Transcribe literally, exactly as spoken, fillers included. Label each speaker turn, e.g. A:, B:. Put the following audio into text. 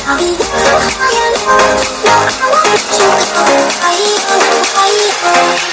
A: I'll be there so high and low. No, I won't let you go. I, I, I,